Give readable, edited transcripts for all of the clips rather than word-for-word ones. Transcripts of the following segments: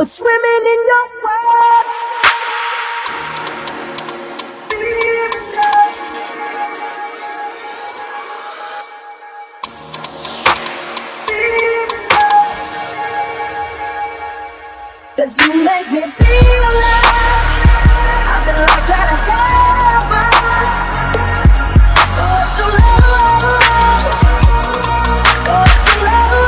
Swimming in your world. Cause you make me feel alive. I've been locked out of heaven for too long, for too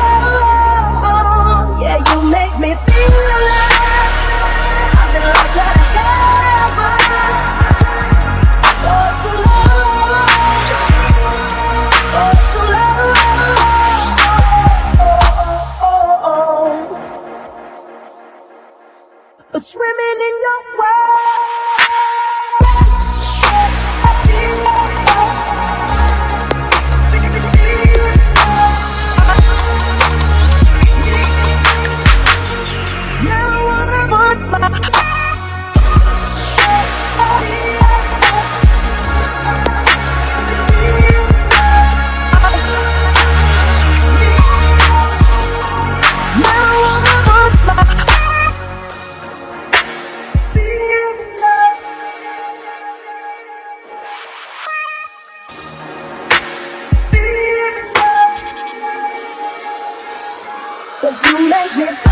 long. Yeah, you make me feel alive. I've been locked out of heaven for too long, for too long. But swimming in your world. Now I wanna put my cause you make me